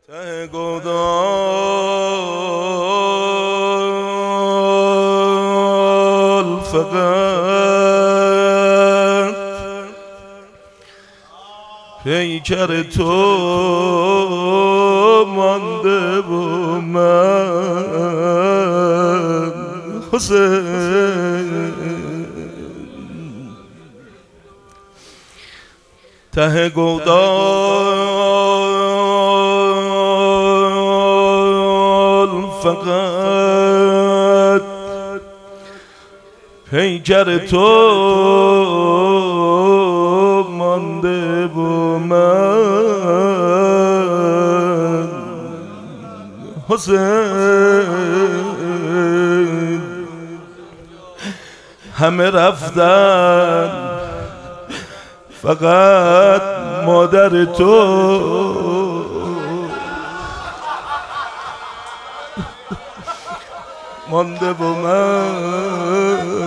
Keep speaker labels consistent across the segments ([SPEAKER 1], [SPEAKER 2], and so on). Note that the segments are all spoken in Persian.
[SPEAKER 1] ته گودال فقط پیکر تو مانده و من حسین ته گودال فقط پیکر تو مانده و من حسین همه رفتن فقط مادر تو مانده و من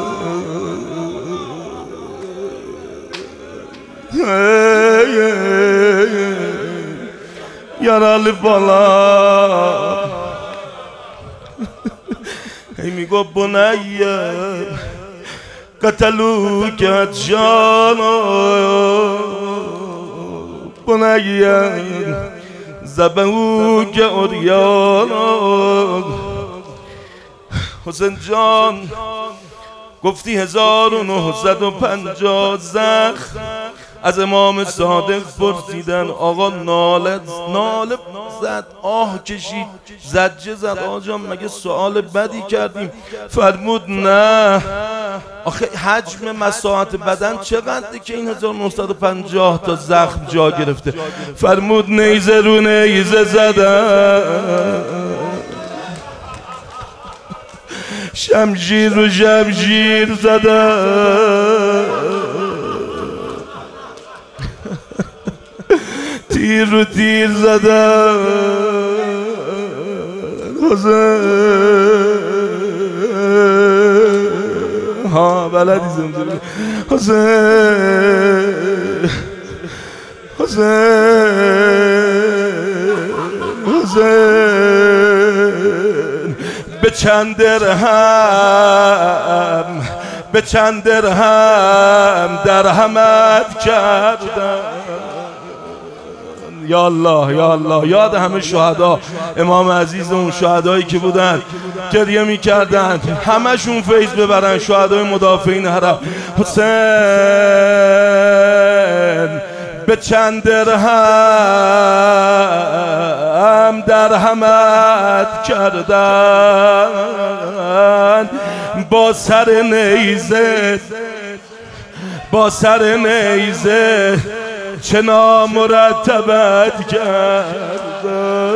[SPEAKER 1] yaralı bala هی میگو بنیه قتلوک جانا بنیه زبهوک اوریانا حسین جان گفتی 1950 زخم از امام صادق پرسیدن آقا ناله زد آه کشید زجه زد آقا جان مگه سوال بدی کردیم؟ فرمود نه آخه حجم مساحت بدن چقدره که این 1950 تا زخم جا گرفته؟ فرمود نیزه رو نیزه زدن شمشیر رو شمشیر زدن تیر رو تیر زدن حسین ها بلدی زمزمه حسین حسین به چند درهم درهمت کردم یا الله یا الله یاد همه شهدا امام عزیز اون شهدایی که بودن گریه میکردن همشون فیض ببرن شهدای مدافعین حرم حسین به چند درهم درهمت کردن با سر نیزه چه نامرتبت کرد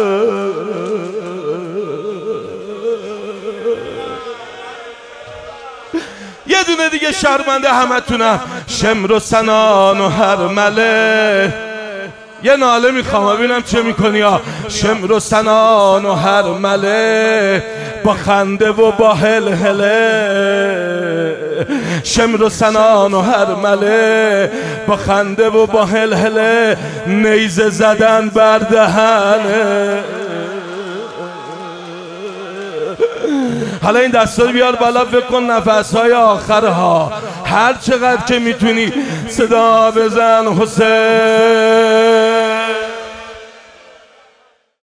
[SPEAKER 1] یه دونه دیگه شرمنده همتونم شمر و سنان و هرمله یه ناله میخوام ببینم چه میکنی ها شمر و سنان و هرمله با خنده و با هلهله شمر و سنان و هرمله با خنده و با هلهله نیزه زدن بر دهنه حالا این دستا رو بیار بالا فکر کن نفسهای آخرها هر چقدر که میتونی صدا بزن حسین